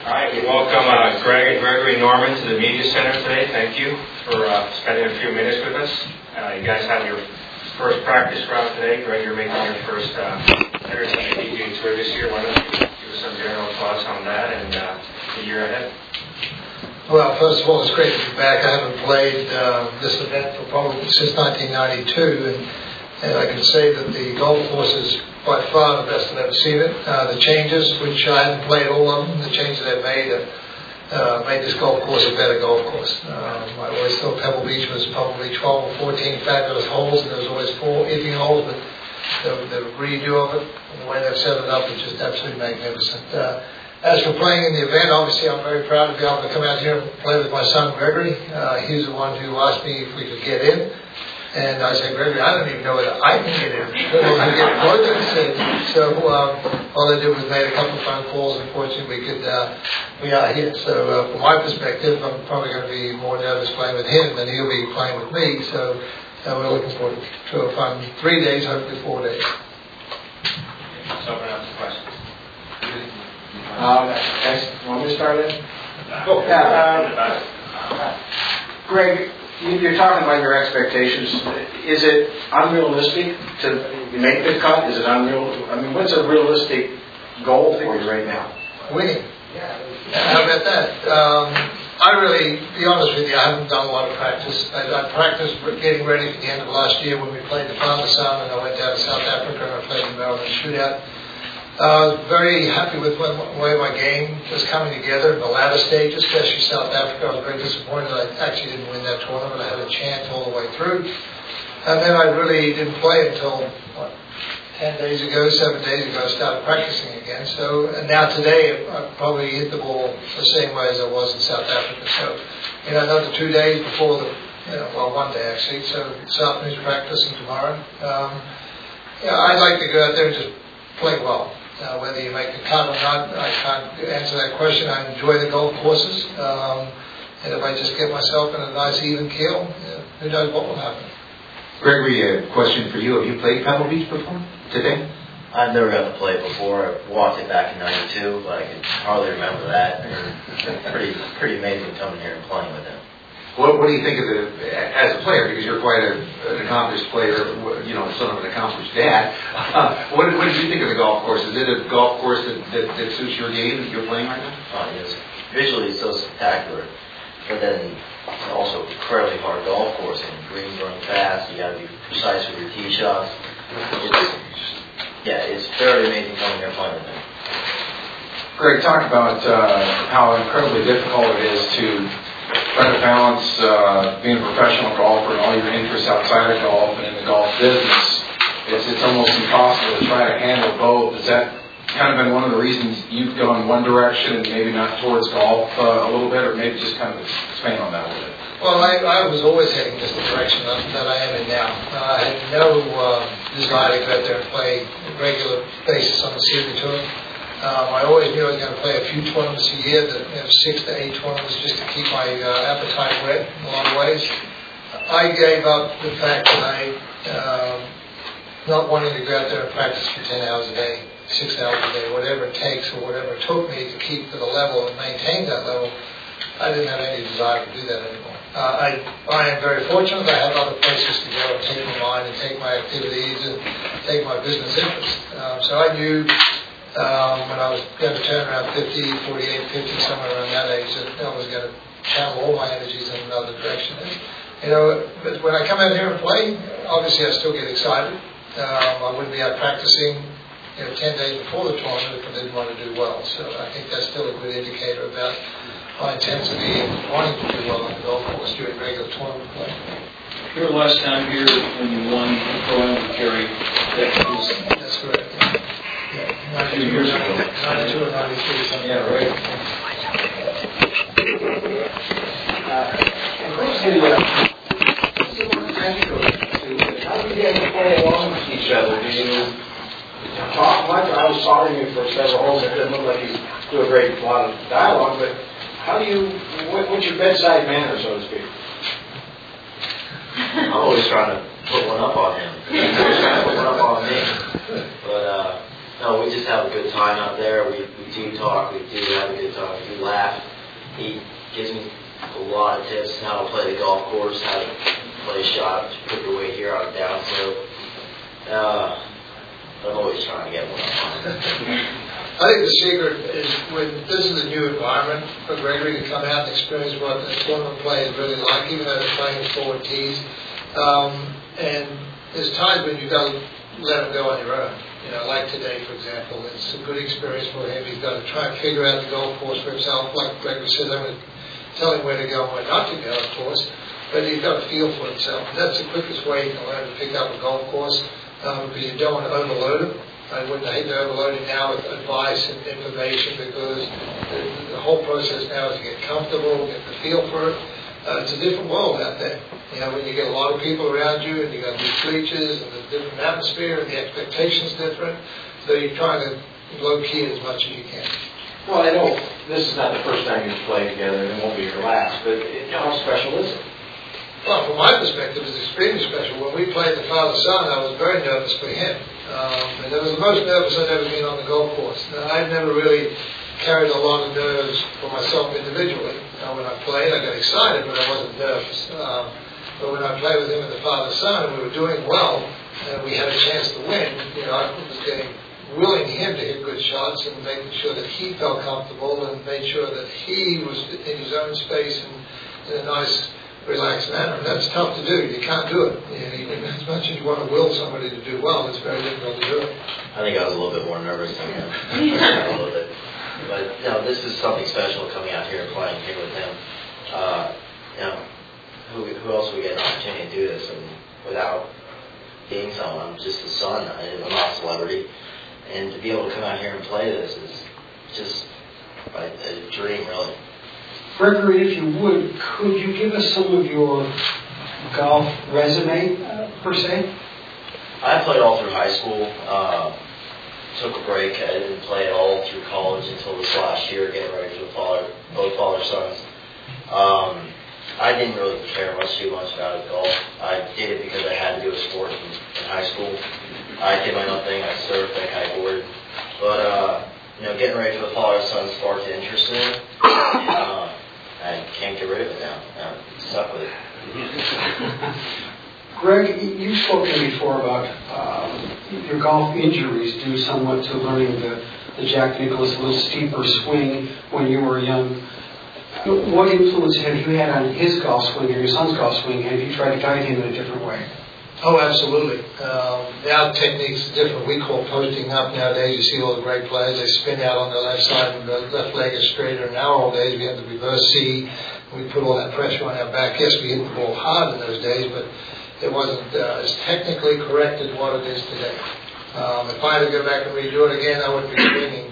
All right, we welcome Greg and Gregory Norman to the Media Center today. Thank you for spending a few minutes with us. You guys had your first practice round today. Greg, you're making your first appearance on the PGA Tour this year. Why don't you give us some general thoughts on that and the year ahead? Well, first of all, it's great to be back. I haven't played this event for probably since 1992, and I can say that the golf course is by far the best I've ever seen it. The changes, which I haven't played all of them, the changes they've made have made this golf course a better golf course. I always thought Pebble Beach was probably 12 or 14 fabulous holes, and there was always 4 18 holes, but the redo of it, and the way they've set it up is just absolutely magnificent. As for playing in the event, obviously I'm very proud to be able to come out here and play with my son Gregory. He's the one who asked me if we could get in. And I said, Gregory, I don't even know whether I can get in. So all I did was made a couple of phone calls. Unfortunately, we are here. So from my perspective, I'm probably going to be more nervous playing with him than he'll be playing with me. So we're looking forward to a fun 3 days, hopefully 4 days. Let's open up to questions. Want me to start in? Greg, you're talking about your expectations. Is it unrealistic to make the cut? Is it unreal? I mean, what's a realistic goal for you right now? Winning. How about that? I really, to be honest with you, I haven't done a lot of practice. I practiced getting ready for the end of last year when we played the father-son, and I went down to South Africa and I played the Maryland Shootout. I was very happy with the way my game was coming together in the latter stages, especially South Africa. I was very disappointed I actually didn't win that tournament. I had a chance all the way through. And then I really didn't play until, 10 days ago, 7 days ago, I started practicing again. So, and now today, I probably hit the ball the same way as I was in South Africa. So, another 2 days before the, 1 day actually. So, this afternoon's practice and tomorrow. I'd like to go out there and just play well. Whether you make the cut or not, I can't answer that question. I enjoy the golf courses. And if I just get myself in a nice even keel, who knows what will happen. Gregory, a question for you. Have you played Pebble Beach before today? I've never got to play it before. I walked it back in '92, but I can hardly remember that. It's been pretty amazing coming here and playing with him. What do you think of it as a player? Because you're quite an accomplished player, son of an accomplished dad. What did you think of the golf course? Is it a golf course that suits your game that you're playing right now? Oh, yes. Visually, it's so spectacular, but then it's also incredibly hard golf course, and greens run fast. You got to be precise with your tee shots. It's very amazing coming here and playing with him. Greg, talk about how incredibly difficult it is to try to balance being a professional golfer and all your interests outside of golf and in the golf business. It's almost impossible to try to handle both. Has that kind of been one of the reasons you've gone one direction and maybe not towards golf a little bit, or maybe just kind of expand on that a little bit? Well, I was always heading just the direction that I am in now. I had no desire to go out there and play a regular basis on the Sydney Tour. I always knew I was going to play a few tournaments a year, 6 to 8 tournaments, just to keep my appetite whet in a lot of ways. I gave up the fact that I not wanting to go out there and practice for 10 hours a day, 6 hours a day, whatever it takes or whatever it took me to keep to the level and maintain that level. I didn't have any desire to do that anymore. I am very fortunate. I have other places to go and take my mind and take my activities and take my business interests. So I knew when I was going to turn around 50, 48, 50, somewhere around that age, that I was going to channel all my energies in another direction. But when I come out here and play, obviously I still get excited. I wouldn't be out practicing 10 days before the tournament if I didn't want to do well. So I think that's still a good indicator about my intensity and wanting to do well on the golf course during regular tournament play. Your last time here when you won the Pro-Am with Kerry, that's correct. Yeah, 92 years ago. 92 or 93, something. Yeah, right. How do you guys play along with each other? Do you talk much? I was following you for several holes. It didn't look like you do a lot of dialogue, but how do you, what's your bedside manner, so to speak? I'm always trying to put one up on him. He's always trying to put one up on me. But No, we just have a good time out there. We do talk. We do have a good time. We do laugh. He gives me a lot of tips on how to play the golf course, how to play a shot, put your weight here on down slope. I'm always trying to get one on. I think the secret is when this is a new environment for Gregory to come out and experience what a tournament play is really like, even though they're playing forward tees. And there's times when you've got to let him go on your own. Like today, for example, it's a good experience for him. He's got to try and figure out the golf course for himself. Like Gregory said, I'm going to tell him where to go and where not to go, of course. But he's got a feel for himself. And that's the quickest way you can learn to pick up a golf course, because you don't want to overload him. I hate to overload him now with advice and information, because the whole process now is to get comfortable, get the feel for it. It's a different world out there. When you get a lot of people around you and you got these bleachers and the different atmosphere and the expectations different, so you're trying to low-key it as much as you can. Well, I know this is not the first time you've played together, and it won't be your last, but how special is it? Well, from my perspective, it's extremely special. When we played the father-son, I was very nervous for him. And that was the most nervous I'd ever been on the golf course. Now, I've never really carried a lot of nerves for myself individually. When I played, I got excited, but I wasn't nervous. But when I played with him and the father-son, and we were doing well, and we had a chance to win, I was willing him to hit good shots and making sure that he felt comfortable and made sure that he was in his own space and in a nice, relaxed manner. And that's tough to do. You can't do it. Even as much as you want to will somebody to do well, it's very difficult to do it. I think I was a little bit more nervous than him. A little bit. But this is something special coming out here and playing here with him. Who else would get an opportunity to do this? And without being someone, I'm just a son. I'm not a celebrity. And to be able to come out here and play this is just a dream, really. Gregory, if you would, could you give us some of your golf resume, per se? I played all through high school. Took a break. I didn't play at all through college until this last year, getting ready for both father-sons. I didn't really care too much about golf. I did it because I had to do a sport in high school. I did my own thing. I surfed, I kiteboarded. But, getting ready for the father-son sparked interest in it. And I can't get rid of it now. I'm stuck with it. Greg, you've spoken before about your golf injuries due somewhat to learning the Jack Nicklaus a little steeper swing when you were young. What influence have you had on his golf swing or your son's golf swing? Have you tried to guide him in a different way? Oh, absolutely. Now techniques are different. We call posting up nowadays. You see all the great players, they spin out on the left side and the left leg is straighter. In our old days, we had the reverse C. We put all that pressure on our back. Yes, we hit the ball hard in those days, but it wasn't as technically correct as what it is today. If I had to go back and redo it again, I wouldn't be swinging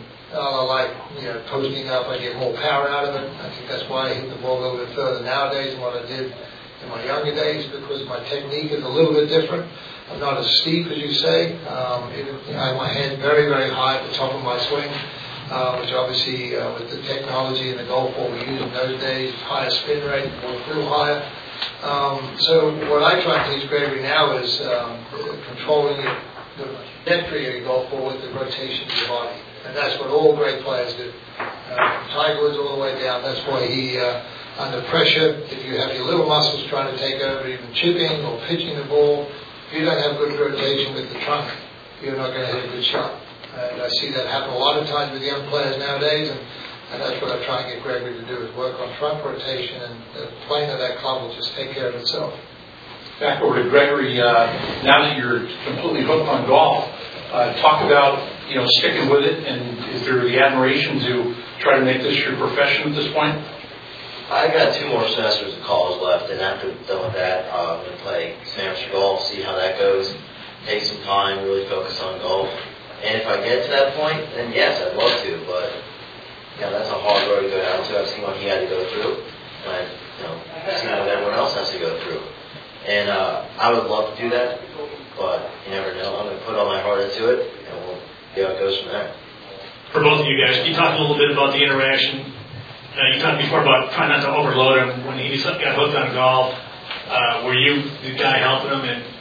posting up. I get more power out of it. I think that's why I hit the ball a little bit further nowadays than what I did in my younger days, because my technique is a little bit different. I'm not as steep as you say. I have my hand very, very high at the top of my swing, which obviously with the technology and the golf ball we used in those days, higher spin rate, more through higher. So what I try to teach Gregory now is controlling the trajectory of your golf ball with the rotation of your body. And that's what all great players do. From Tiger Woods all the way down. That's why he, under pressure, if you have your little muscles trying to take over, even chipping or pitching the ball, if you don't have good rotation with the trunk, you're not going to hit a good shot. And I see that happen a lot of times with young players nowadays, and that's what I try and get Gregory to do, is work on trunk rotation, and the plane of that club will just take care of itself. Back over to Gregory, now that you're completely hooked on golf, talk about sticking with it, and is there the admiration to try to make this your profession at this point? I got 2 more semesters of college left, and after done with that, I'm going to play Sandwich golf, see how that goes, take some time, really focus on golf. And if I get to that point, then yes, I'd love to, but that's a hard road to go down to. I've seen what he had to go through, and I've seen what everyone else has to go through. And I would love to do that, but you never know. I'm going to put all my heart into it, and we'll see how it goes from there. For both of you guys, can you talk a little bit about the interaction? You talked before about trying not to overload him when he got hooked on golf. Were you the guy helping him? And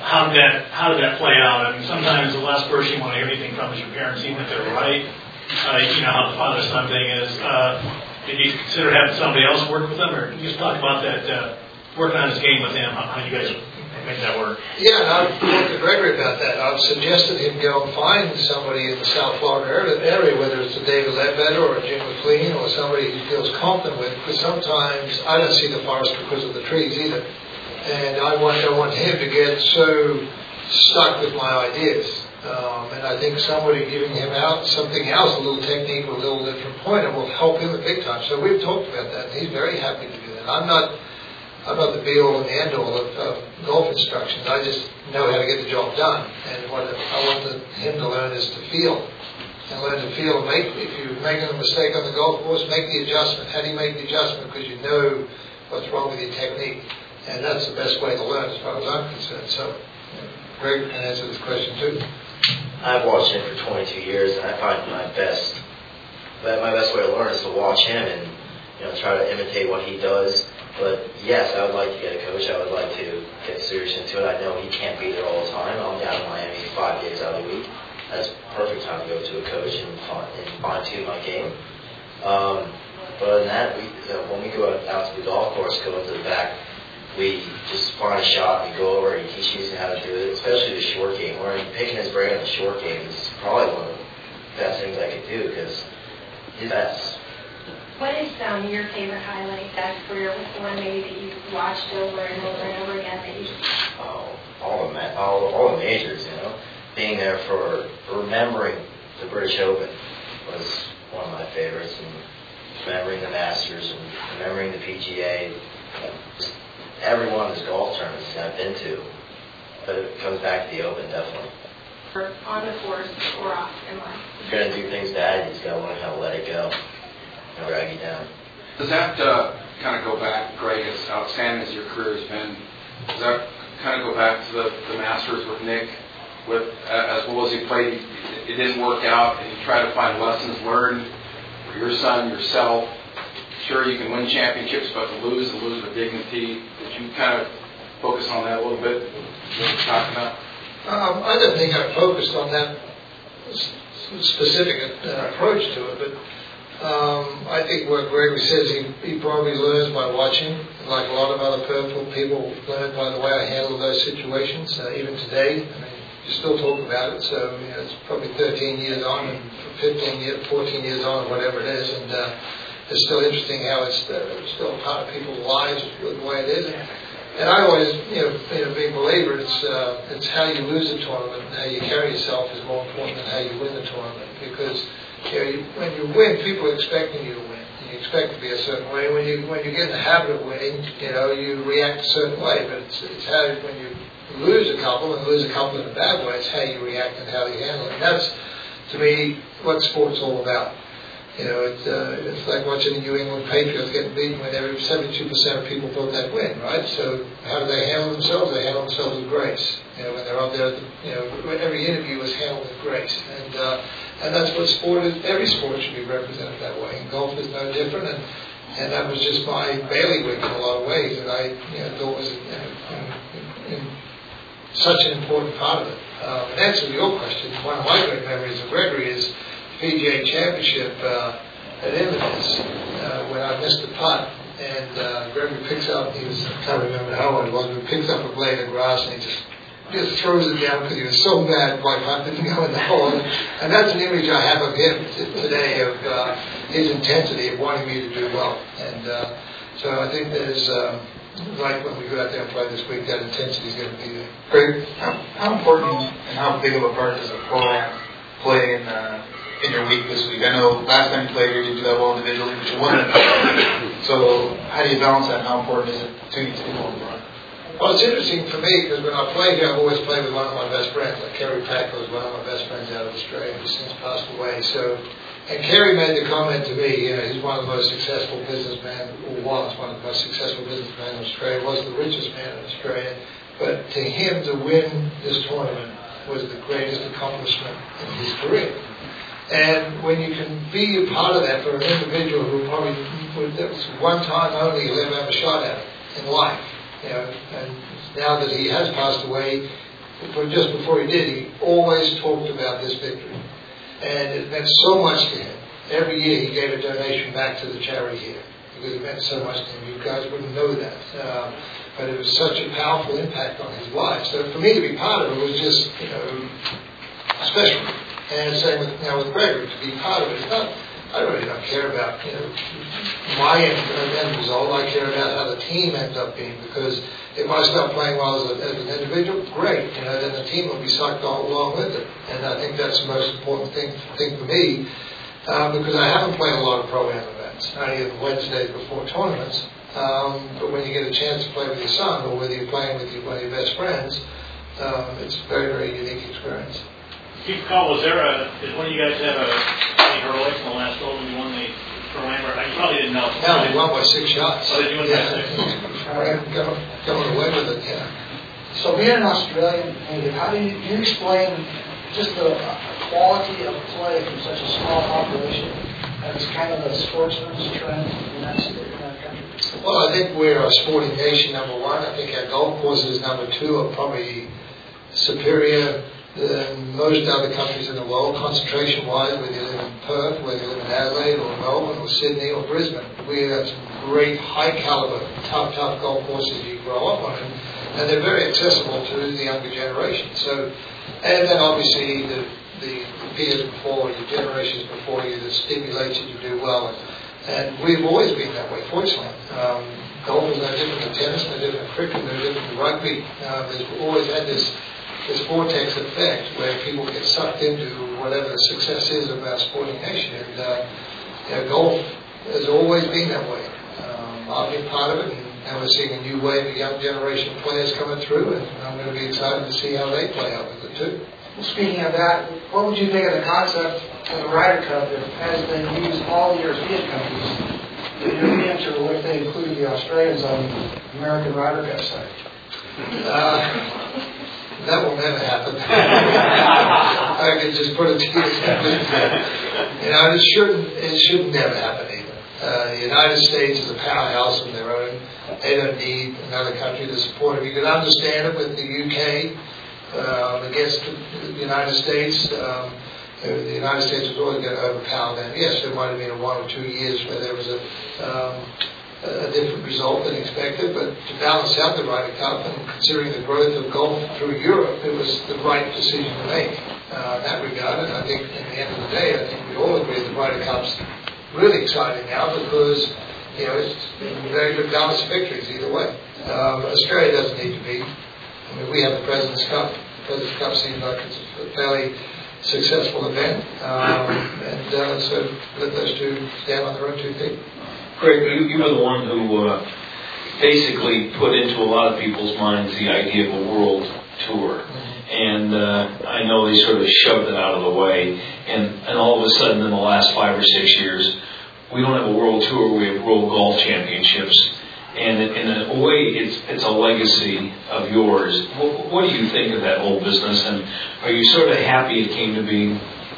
how did that play out? I mean, sometimes the last person you want to hear anything from is your parents, even if they're right. You know how the father-son thing is. Did you consider having somebody else work with them, or just talk about that, working on his game with him, how you guys make that work? Yeah, and I've talked to Gregory about that. I've suggested him go and find somebody in the South Florida area, whether it's a David Ledbetter or a Jim McLean or somebody he feels confident with, because sometimes I don't see the forest because of the trees either. And I don't want him to get so stuck with my ideas. And I think somebody giving him out something else, a little technique or a little different pointer, will help him a big time. So we've talked about that, and he's very happy to do that. I'm not the be-all and the end-all of golf instructions. I just know how to get the job done. And what I want him to learn is to feel. And learn to feel. If you're making a mistake on the golf course, make the adjustment. How do you make the adjustment? Because you know what's wrong with your technique. And that's the best way to learn as far as I'm concerned. So Greg can answer this question too. I've watched him for 22 years, and I find my best way to learn is to watch him and try to imitate what he does. But yes, I would like to get a coach. I would like to get serious into it. I know he can't be there all the time. I'm down in Miami 5 days out of the week. That's perfect time to go to a coach and fine-tune my game. But other than that, when we go out to the golf course, go into the back, we just find a shot, we go over, and he teaches me how to do it, especially the short game. Where picking his brain on the short game is probably one of the best things I could do, because he's the best. What is your favorite highlight that career? What's the one maybe that you've watched over and over and over again that you just... All the majors, Being there for remembering the British Open was one of my favorites, and remembering the Masters and remembering the PGA. Just every one of those golf tournaments I've been to, but it comes back to the Open, definitely. On the course or off in life? If you're going to do things bad, you just got to learn how to let it go. Don't drag you down. Does that kind of go back, Greg, as outstanding as your career has been, does that kind of go back to the Masters with Nick? As well as he played, it didn't work out, and you try to find lessons learned for your son, yourself. Sure, you can win championships, but to lose with dignity. Did you kind of focus on that a little bit? What you're talking about? I don't think I focused on that specific approach to it, but I think what Gregory says, he probably learns by watching, like a lot of other people learn by the way I handle those situations. Even today, you still talk about it, so it's probably 13 years on, and 14 years on, or whatever it is, and it's still interesting how it's still a part of people's lives the way it is. And I always, being a big believer, it's how you lose a tournament and how you carry yourself is more important than how you win the tournament. Because when you win, people are expecting you to win. You expect to be a certain way. When you get in the habit of winning, you react a certain way. But it's how when you lose a couple in a bad way, it's how you react and how you handle it. And that's, to me, what sport's all about. It's like watching the New England Patriots getting beaten when 72% of people thought they'd win, right? So how do they handle themselves? They handle themselves with grace. When they're up there, every interview is handled with grace. And that's what sport is. Every sport should be represented that way. And golf is no different. And that was just my bailiwick in a lot of ways. And I thought was such an important part of it. In answer to your question, one of my great memories of Gregory is PGA Championship at Inverness when I missed the putt, and Gregory picks up. I can't remember how old it was, but picks up a blade of grass and he just throws it down because he was so mad my putt didn't go in the hole. And that's an image I have of him today, of his intensity of wanting me to do well. And so I think there's like when we go out there and play this week, that intensity is going to be there. Greg, how important and how big of a part does a program play in your week this week? I know last time you played, you didn't do that well individually, but you won it. So how do you balance that? How important is it to you to do well? Well, it's interesting for me because when I play here, I've always played with one of my best friends. Like Kerry Packer was one of my best friends out of Australia, who's since passed away. And Kerry made the comment to me, he's one of the most successful businessmen, or was one of the most successful businessmen in Australia, was the richest man in Australia. But to him, to win this tournament was the greatest accomplishment in his career. And when you can be a part of that for an individual who probably, that was one time only he'll ever have a shot at it in life, and now that he has passed away, just before he did, he always talked about this victory. And it meant so much to him. Every year he gave a donation back to the charity here because it meant so much to him. You guys wouldn't know that. But it was such a powerful impact on his life. So for me to be part of it was just, special. And same with Gregory, to be part of it. It's not, I really don't care about, my end result. I care about how the team ends up being, because if I start playing well as an individual, great. Then the team will be sucked all along with it. And I think that's the most important thing for me, because I haven't played a lot of pro-am events, only on Wednesdays before tournaments. But when you get a chance to play with your son, or whether you're playing with one of your best friends, it's a very, very unique experience. Keith Call, did one of you guys have any heroics in the last goal when you won the Pro-Am? You probably didn't know. No, we won by 6 shots. Oh, did you win by 6? Going away with it, yeah. So being an Australian native, how do you explain just the quality of play from such a small population as kind of a sportsman's trend in that country? Well, I think we're a sporting nation, number one. I think our golf courses, number two, are probably superior than most other countries in the world, concentration-wise, whether you live in Perth, whether you live in Adelaide or Melbourne or Sydney or Brisbane. We have some great, high-caliber, tough golf courses you grow up on, and they're very accessible to the younger generation. So, and then obviously the peers before, your generations before you, that stimulates you to do well. And we've always been that way, fortunately. Golf is no different than tennis, no different than cricket, no different than rugby. We've always had this vortex effect where people get sucked into whatever the success is of our sporting nation. And golf has always been that way. I've been part of it, and we're seeing a new wave of young generation of players coming through, and I'm going to be excited to see how they play out with it too. Well, speaking of that, what would you think of the concept of the Ryder Cup that has been used all European countries? The Europeans, or what if they included the Australians on the American Ryder Cup side? That will never happen. I can just put it to you. It should never happen either. The United States is a powerhouse of their own. They don't need another country to support it. You can understand it with the UK against the United States. The United States was always going to overpower them. Yes, there might have been 1 or 2 years where there was a different result than expected, but to balance out the Ryder Cup and considering the growth of golf through Europe, it was the right decision to make in that regard. And I think at the end of the day, I think we all agree the Ryder Cup's really exciting now because it's very good balance of victories either way. Australia doesn't need to be. I mean, we have the President's Cup. The President's Cup seems like it's a fairly successful event, and so let those two stand on their own 2 feet. Greg, you were the one who basically put into a lot of people's minds the idea of a world tour. And I know they sort of shoved it out of the way. And all of a sudden, in the last 5 or 6 years, we don't have a world tour, we have World Golf Championships. And in a way, it's a legacy of yours. What do you think of that whole business? And are you sort of happy it came to be?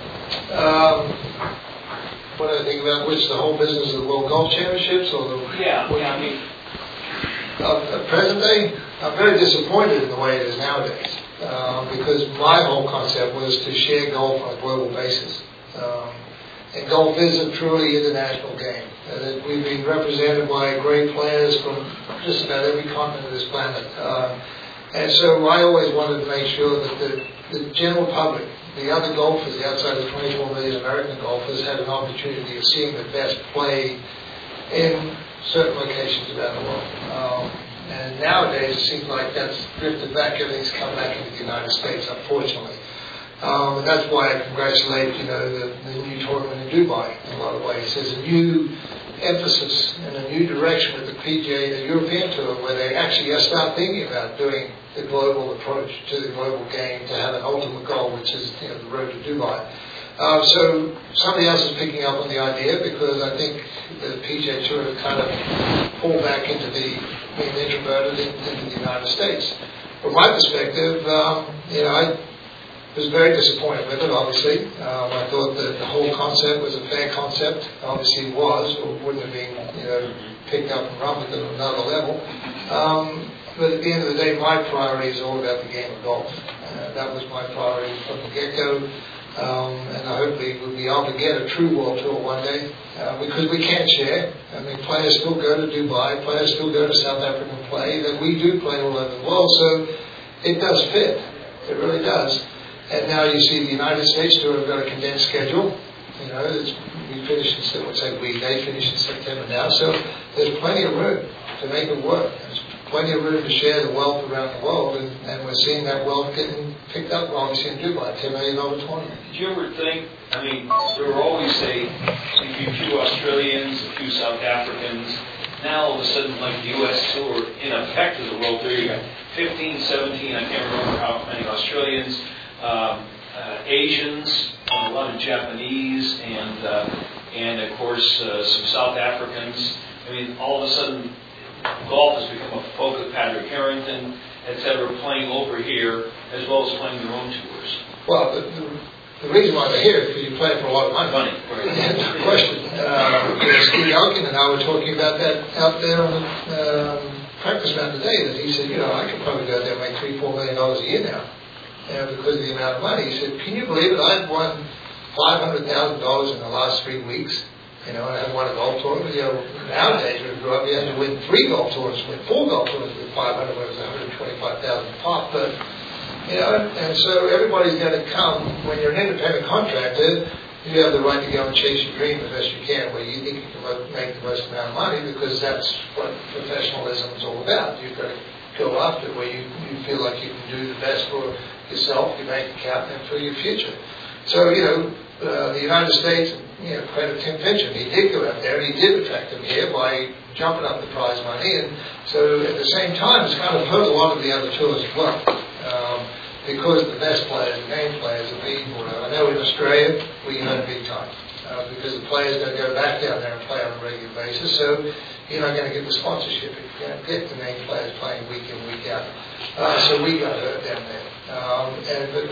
What do I think about the whole business of the World Golf Championships or the? Yeah, I mean, at present day, I'm very disappointed in the way it is nowadays because my whole concept was to share golf on a global basis, and golf is a truly international game. We've been represented by great players from just about every continent of this planet, and so I always wanted to make sure that the general public, the other golfers, outside of 24 million American golfers, had an opportunity of seeing the best play in certain locations around the world. And nowadays, it seems like that's drifted back. Everything's come back into the United States, unfortunately. And that's why I congratulate, the new tournament in Dubai in a lot of ways. There's a new emphasis and a new direction with the PGA, the European Tour, where they actually start thinking about doing the global approach to the global game to have an ultimate goal, which is the road to Dubai. So somebody else is picking up on the idea because I think the PGA Tour has kind of pulled back into being introverted into the United States. From my perspective, was very disappointed with it, obviously. I thought that the whole concept was a fair concept. Obviously it was, or wouldn't have been, picked up and run with it at another level. But at the end of the day, my priority is all about the game of golf. That was my priority from the get-go. And I hope we'll be able to get a true World Tour one day, because we can share. I mean, players still go to Dubai, players still go to South Africa and play, that we do play all over the world, so it does fit. It really does. And now you see the United States Tour have got a condensed schedule. We finish they finish in September now, so there's plenty of room to make it work. There's plenty of room to share the wealth around the world, and we're seeing that wealth getting picked up, obviously, in Dubai, $10 million tournament. Did you ever think, there were always, say, maybe a few Australians, a few South Africans, now all of a sudden, like the U.S. Tour, in effect is a World Tour, you got 15, 17, I can't remember how many Australians, Asians, a lot of Japanese, and of course, some South Africans. All of a sudden, golf has become a focus. Patrick Harrington, etc., playing over here as well as playing their own tours. Well, the reason why they're here is because you play for a lot of money. No question. Steve Elkin and I were talking about that out there on the practice round today. That he said, I could probably go out there and make $3-4 million a year now, because of the amount of money. He said, can you believe it? I've won $500,000 in the last 3 weeks. And I won a golf tournament. Nowadays, when you grew up, you had to win 3 golf tournaments, win 4 golf tournaments with 500, where it was $125,000 pop. But, and so everybody's going to come. When you're an independent contractor, you have the right to go and chase your dream as best you can, where you think you can make the most amount of money, because that's what professionalism is all about. You've got to go after where you feel like you can do the best for yourself, your bank account, and for your future. So, the United States, credit Tim Finchem. He did go out there, and he did attract them here by jumping up the prize money. And so at the same time, it's kind of hurt a lot of the other tours as well. Because the best players, the main players, are being brought out. I know in Australia, we hurt big time. Because the players don't go back down there and play on a regular basis. So you're not going to get the sponsorship if you can't get the main players playing week in, week out. So we got hurt down there.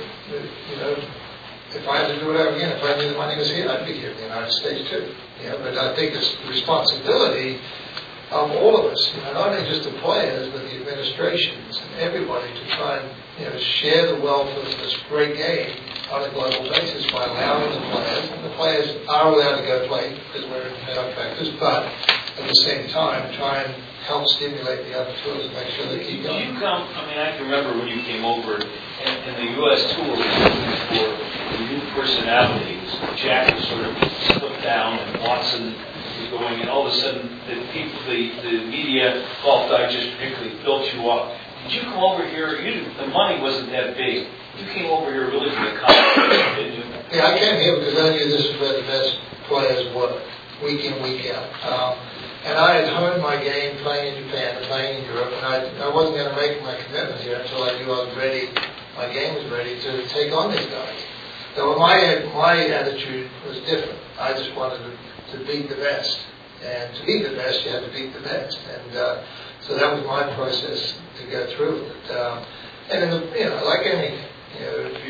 If I had to do it over again, if I knew the money was here, I'd be here in the United States too. But I think it's the responsibility of all of us, not only just the players, but the administrations and everybody to try and share the wealth of this great game on a global basis by allowing the players. And the players are allowed to go play because we're independent factors, but at the same time, try and help stimulate the other tours and make sure they keep going. Did you come? I can remember when you came over, and the U.S. Tour was looking for new personalities. Jack was sort of slipped down, and Watson was going, and all of a sudden, the media, Golf Digest particularly, built you up. Did you come over here? The money wasn't that big. You came over here really for the competition, didn't you? Yeah, I came here because I knew this is where the best players were, week in, week out. And I had honed my game playing in Japan and playing in Europe, and I wasn't going to make my commitment here until I knew I was ready, my game was ready to take on these guys. So my attitude was different. I just wanted to beat the best. And to beat the best, you have to beat the best. And so that was my process to go through it. And like anything, if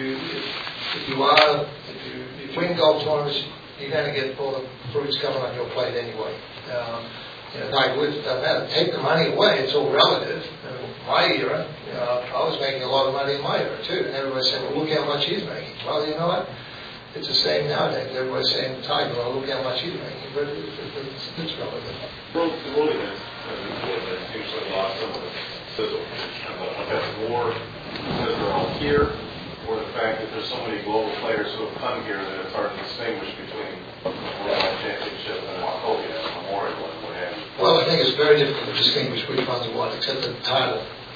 you win golf tournaments, you're going to get all the fruits coming on your plate anyway. Tiger Woods, it doesn't matter. Take the money away, it's all relative. In my era, I was making a lot of money in my era too. And everybody said, well, look how much he's making. Well, you know what? It's the same nowadays. Everybody's saying, Tiger, well, look how much he's making. But it's relative. The world events seems like lost some of the sizzle. That's more because they're all here, or the fact that there's so many global players who have come here that it's hard to distinguish between the World Championship and Wachovia and Memorial and what have you. Well, I think it's very difficult to distinguish which ones are what, except the title,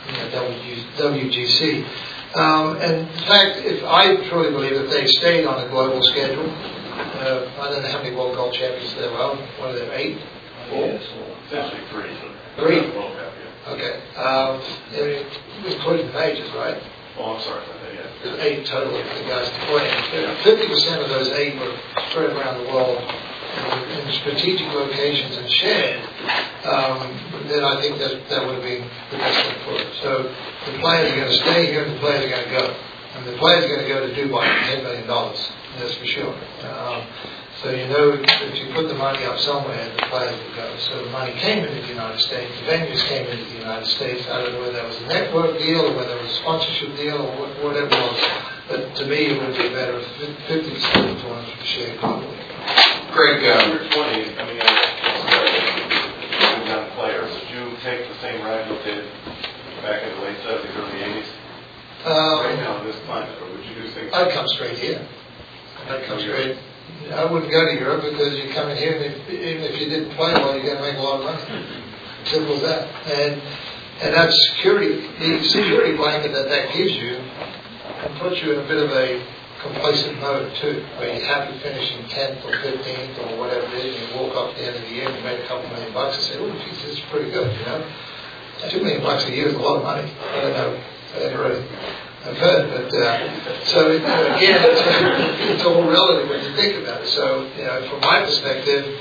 WGC. And in fact, if I truly believe that they stayed on a global schedule, I don't know how many World Golf Champions there are. What are there, 8? 4? Essentially 3. World Cup, yeah. Okay. Including majors, right? Oh, I'm sorry. Yeah. There's 8 total for the guys to play. 50% of those 8 were spread around the world in strategic locations and shared. Then I think that would have been the best thing for us. So the players are going to stay here and the players are going to go. And the players are going to go to Dubai for $10 million, that's for sure. So you know if you put the money up somewhere, the players will go. So the money came into the United States, the venues came into the United States. I don't know whether that was a network deal or whether it was a sponsorship deal or whatever it was. But to me, it would be better if 50% of the tournament was shared globally. Greg, You're 20 coming out of young players. Did you take the same route you did back in the late 70s, early 80s? Right now, this climate, or would you do things? I'd come straight here. I'd come straight. I wouldn't go to Europe because you come in here, and even if you didn't play well, you're going to make a lot of money. Simple as that. And that security, the security blanket that gives you, and puts you in a bit of a complacent mode too, where you're happy finishing 10th or 15th or whatever it is, and you walk up at the end of the year and you make a couple $1 million and say, oh, geez, this is pretty good, you know. $2 million a year is a lot of money. I don't know. I've heard, but so again, it's all relative when you think about it. So from my perspective,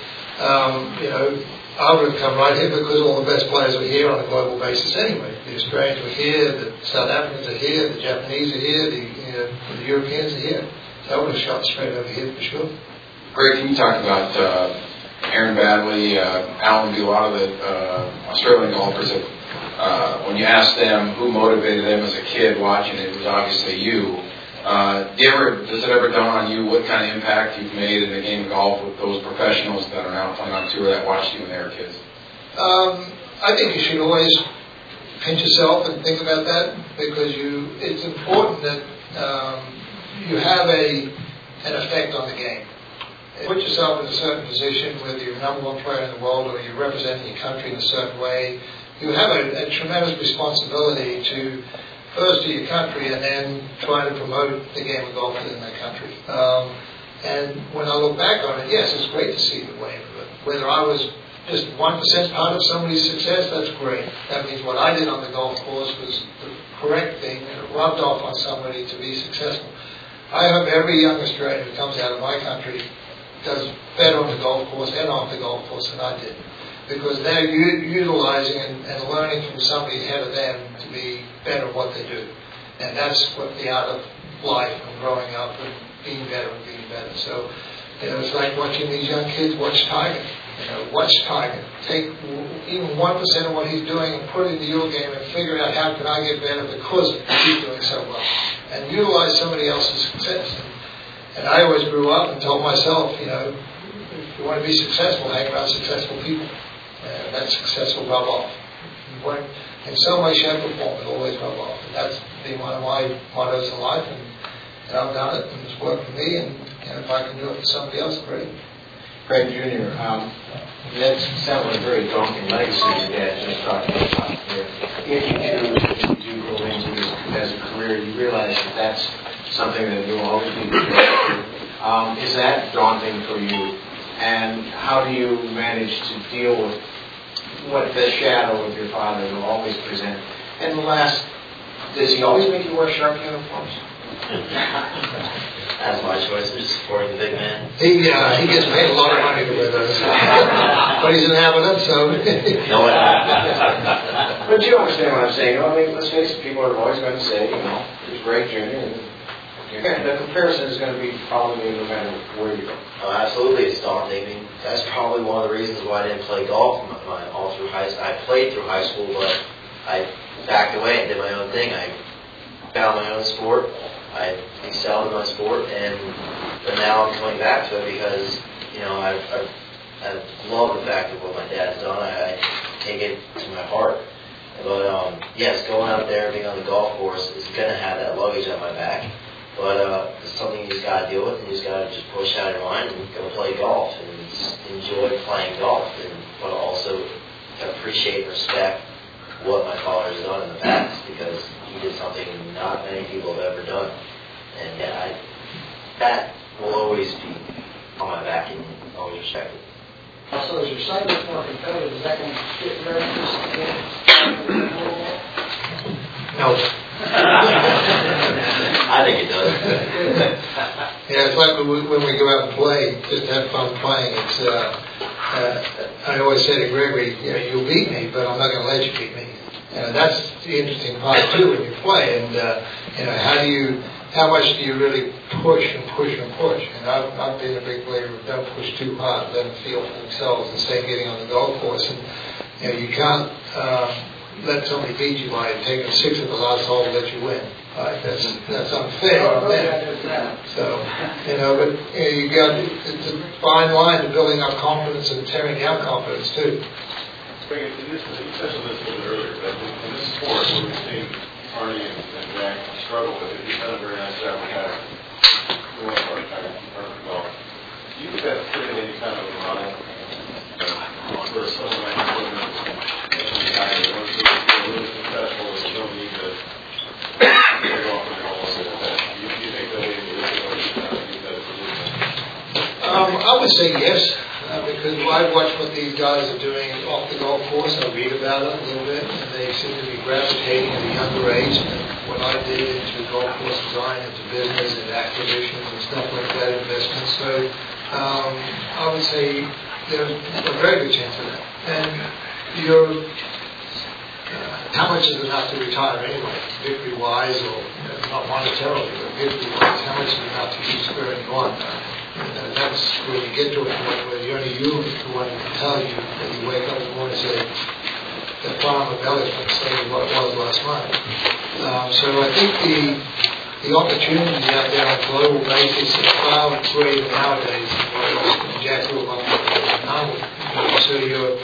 I would have come right here because all the best players are here on a global basis anyway. The Australians were here, the South Africans are here, the Japanese are here, the Europeans are here. So I would have shot straight over here for sure. Greg, can you talk about Aaron Baddeley, Alan B, a lot of the Australian golfers that when you ask them who motivated them as a kid watching, it was obviously you. Does it ever dawn on you what kind of impact you've made in the game of golf with those professionals that are now playing on tour that watched you when they were kids? I think you should always pinch yourself and think about that because it's important that you have an effect on the game. Put yourself in a certain position, whether you're number one player in the world or you're representing your country in a certain way. You have a tremendous responsibility to first to your country and then try to promote the game of golf within that country. And when I look back on it, yes, it's great to see the wave of it. Whether I was just 1% part of somebody's success, that's great. That means what I did on the golf course was the correct thing and it rubbed off on somebody to be successful. I hope every young Australian who comes out of my country does better on the golf course and off the golf course than I did. Because they're utilizing and learning from somebody ahead of them to be better at what they do. And that's what the art of life and growing up and being better and being better. So, it's like watching these young kids watch Tiger. Watch Tiger. Take even 1% of what he's doing and put it into your game and figure out how can I get better because he's doing so well. And utilize somebody else's success. And I always grew up and told myself, if you want to be successful, hang around successful people. And that success will rub off. In some way, shape, or form, it'll always rub off. And that's been one of my mottos in life. And I've done it, and it's worked for me. And if I can do it for somebody else, great. Greg Jr., that sounds like a very daunting legacy your dad just talked about here. If you do go into this as a career, you realize that that's something that you'll always be prepared for. Is that daunting for you? And how do you manage to deal with what the shadow of your father will always present? And the last, does he always make you wear sharp uniforms? That's my choice. I'm just supporting the big man. He gets paid a lot of money to wear those. But he's an inhabitant, so... No, But you understand what I'm saying. I mean, let's face it, people are always going to say, he's Greg Jr. And the comparison is going to be probably no matter where you go. Oh, absolutely, it's daunting. I mean, that's probably one of the reasons why I didn't play golf all through high school. I played through high school, but I backed away and did my own thing. I found my own sport. I excelled in my sport, but now I'm coming back to it because I love the fact of what my dad's done. I take it to my heart. But yes, going out there and being on the golf course is going to have that luggage on my back. But it's something you just got to deal with, and you just got to just push out your mind and go play golf and just enjoy playing golf, but also appreciate and respect what my father has done in the past because he did something not many people have ever done. And that will always be on my back and always respected. So as your son gets more competitive, is that going to get your interest again? No. I think it does. It's like when we go out and play, just have fun playing. It's I always say to Gregory, you'll beat me, but I'm not going to let you beat me. That's the interesting part too when you play. And how how much do you really push and push and push? And I've been a big believer of don't push too hard, let them feel for themselves and stay getting on the golf course. And you can't let somebody beat you by taking 6 at the last hole and let you win. Right? That's unfair on them. So, but you got it's a fine line to building up confidence and tearing down confidence too. You touched on this a little bit earlier, but in this sport where we've seen Arnie and Jack struggle with it, you've done a very nice job with that. For perfect golf. Do you think that's put in any kind of a model for someone like a guy that wants to be really successful and don't need to get off the golf like that? Do you think that way you use that as a solution? I would say yes. Because I watch what these guys are doing off the golf course. I read about it a little bit, and they seem to be gravitating at a younger age than what I did into golf course design, into business and acquisitions and stuff like that, investments. So I would say there's a very good chance of that. And how much is enough to retire anyway, victory-wise, or not monetarily, but victory-wise? How much is enough to keep spurring you on? And that's where you get to a point where only you is the one who can tell you that you wake up in the morning and say, that farm of elephant stayed what it was last month. So I think the opportunities out there on a global basis are far greater nowadays than what it was when Jack grew up now. So your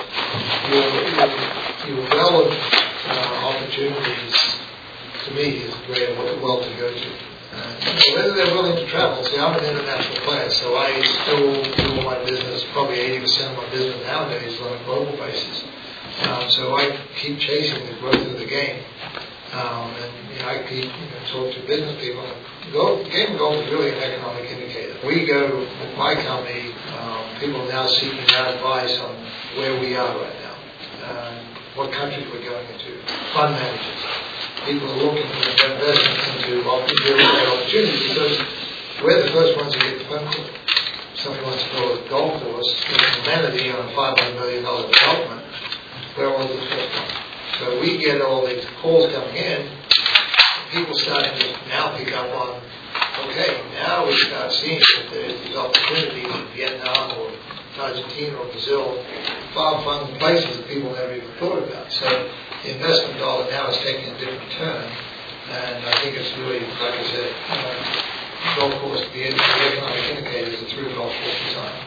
well of opportunities, to me, is greater well to go to. Whether they're willing to travel. See, I'm an international player, so I still do all my business, probably 80% of my business nowadays is on a global basis. So I keep chasing the growth of the game. And I keep talking to business people. The game of golf is really an economic indicator. We go, with my company, people are now seeking our advice on where we are right now, what countries we're going into, fund managers. People are looking for investments into opportunities because we're the first ones to get the phone call. Somebody wants to build a golf course in humanity on a $500 million development. We're always the first one. So we get all these calls coming in. People starting to now pick up on, okay, now we start seeing that there's these opportunities in Vietnam or Argentina or Brazil, far-flung places that people never even thought about. So the investment dollar now is taking a different turn, and I think it's really, like I said, golf course, the economic indicators are through golf course design.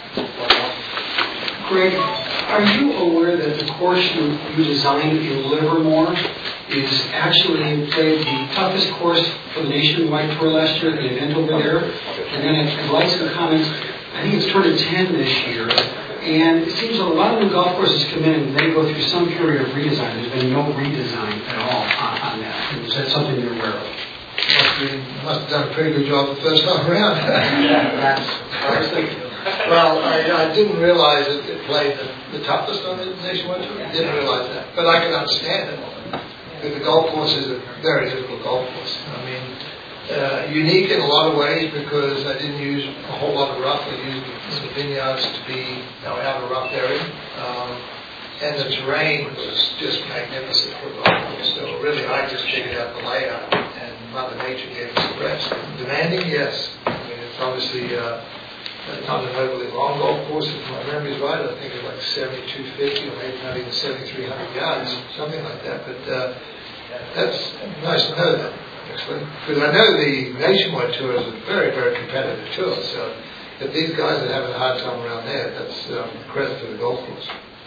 Greg, are you aware that the course you designed in Livermore is actually played the toughest course for the Nationwide Tour last year, the event over there? And then I'd like some comments. I think it's turned 10 this year. And it seems a lot of the golf courses come in and they go through some period of redesign. There's been no redesign at all on that. Is that something you're aware of? Must have done a pretty good job the first time around. Yeah, that's what I was thinking. Well, I didn't realize that it played the toughest on the Nationwide Tour. I didn't realize that. But I can understand it. Because the golf course is a very difficult golf course. I mean, unique in a lot of ways because I didn't use a whole lot of rough. I used the vineyards to be out of rough area. And the terrain was just magnificent for a golf course. So really, I just figured out the layout, and Mother Nature gave us the rest. Demanding, yes. I mean, it's obviously not an overly long golf course. If my memory's right, I think it's like 7,250 or maybe not even 7,300 yards, something like that. But that's nice to know that. Because I know the Nationwide Tour is a very, very competitive tour. So if these guys are having a hard time around there, that's credit to the golf course.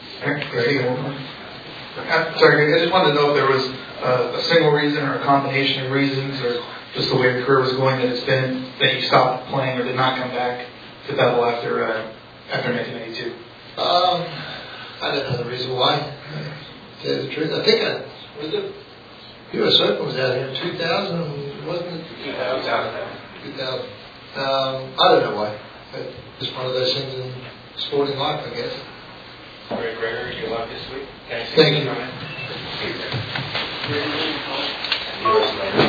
Sorry, I just wanted to know if there was a single reason or a combination of reasons or just the way your career was going that it's been that you stopped playing or did not come back to Bethel after 1982. I don't know the reason why. To tell you the truth, I think was it U.S. Open was out here in 2000, wasn't it? 2000. I don't know why. Just one of those things in sporting life, I guess. Greg Gregory, your luck this week. Thank you.